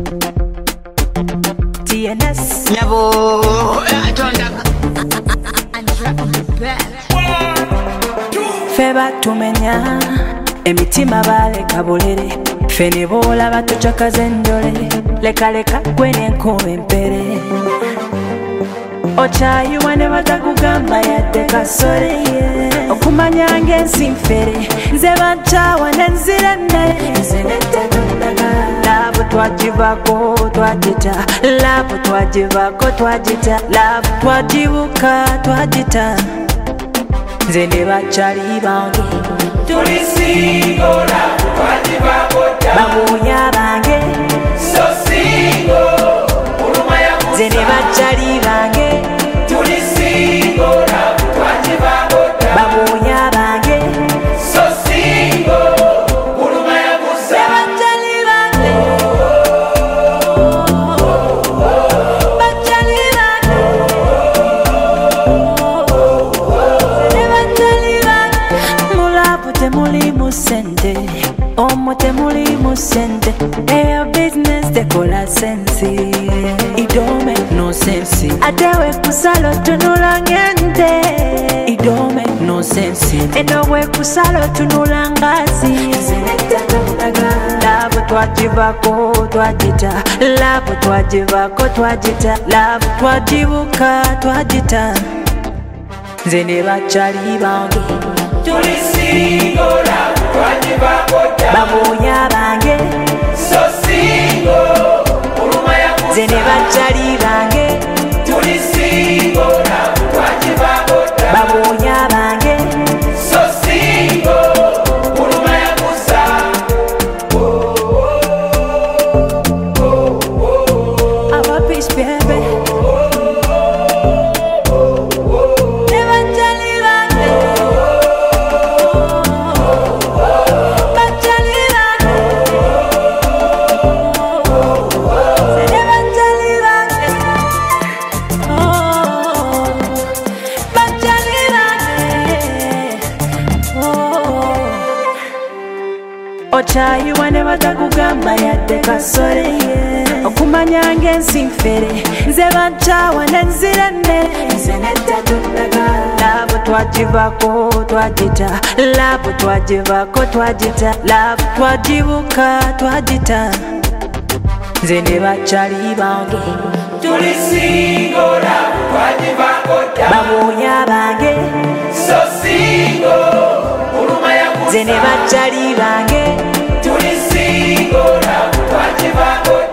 TNS Lavo Feba tumenya emitima baleka bulere fene bola batuchakaze ndole leka leka gwene nkuba empere ochayiwa ne batakugamba yadde kasole okumanya ng'ensi nfere nze banchawa nenzira nnere nze nettatondaga laavu twagibako twagita laavu twagibako twagita laavu twagibuka twagita nze ne bakyali bange tuli singo laavu twagibako babuunya bange so singo uluma yakusa nze ne bakyali bange tuli singo laavu twagibako babuunya bange so singo uluma yakusa bakyali bange bakyali bange nze ne bakyali bange mulaavu temulimu ssente omwo temulimu ssente eyo bizinesi tekola sensi it don't make no sense ate wekusala otunula ng'ente it don't make no sense eno wekusala otunula ngazi laavu twagibako twagita laavu twagibako twagita laavu twagibuka twagita nze ne bakyali bange tuli singo laavu twagibako babuunya bange so singo uluma yakusa nze ne bakyali bange tuli singo laavu twagibako babuunya bange so singo uluma yakusa our peace baby ne bakyali bange bakyali bange nze ne bakyali bange bakyali bange ochayiwa ne batakugamba yadde kasole okumanya ng'ensi nfere nze banchawa nenzira nnere nze nettatondaga laavu twagibako twagita laavu twagibako twagita laavu twagibuka twagita nze ne bakyali bange tuli singo laavu twagibako babuunya bange so singo uluma yakusa nze ne bakyali bange tuli singo laavu twagibako